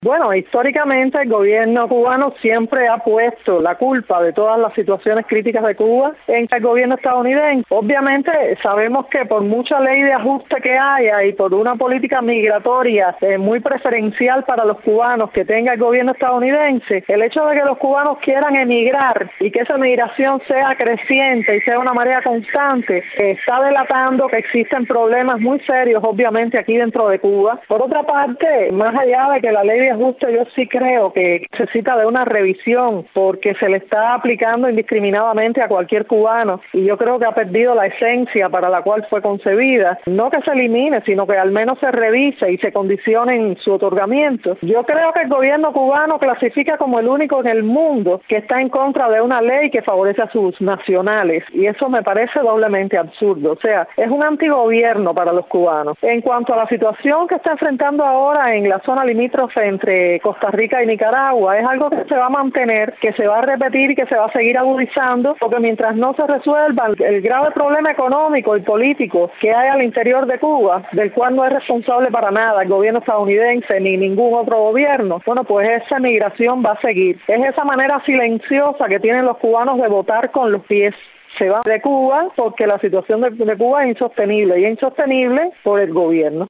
Bueno, históricamente el gobierno cubano siempre ha puesto la culpa de todas las situaciones críticas de Cuba en el gobierno estadounidense. Obviamente sabemos que por mucha ley de ajuste que haya y por una política migratoria muy preferencial para los cubanos que tenga el gobierno estadounidense, el hecho de que los cubanos quieran emigrar y que esa migración sea creciente y sea una marea constante, está delatando que existen problemas muy serios, obviamente, aquí dentro de Cuba. Por otra parte, más allá de que la ley de ajuste, yo sí creo que necesita de una revisión porque se le está aplicando indiscriminadamente a cualquier cubano y yo creo que ha perdido la esencia para la cual fue concebida. No que se elimine, sino que al menos se revise y se condicione en su otorgamiento. Yo creo que el gobierno cubano clasifica como el único en el mundo que está en contra de una ley que favorece a sus nacionales y eso me parece doblemente absurdo. O sea, es un antigobierno para los cubanos. En cuanto a la situación que está enfrentando ahora en la zona limítrofe entre Costa Rica y Nicaragua, es algo que se va a mantener, que se va a repetir y que se va a seguir agudizando, porque mientras no se resuelva el grave problema económico y político que hay al interior de Cuba, del cual no es responsable para nada el gobierno estadounidense ni ningún otro gobierno, bueno, pues esa migración va a seguir. Es esa manera silenciosa que tienen los cubanos de votar con los pies. Se van de Cuba porque la situación de Cuba es insostenible y es insostenible por el gobierno.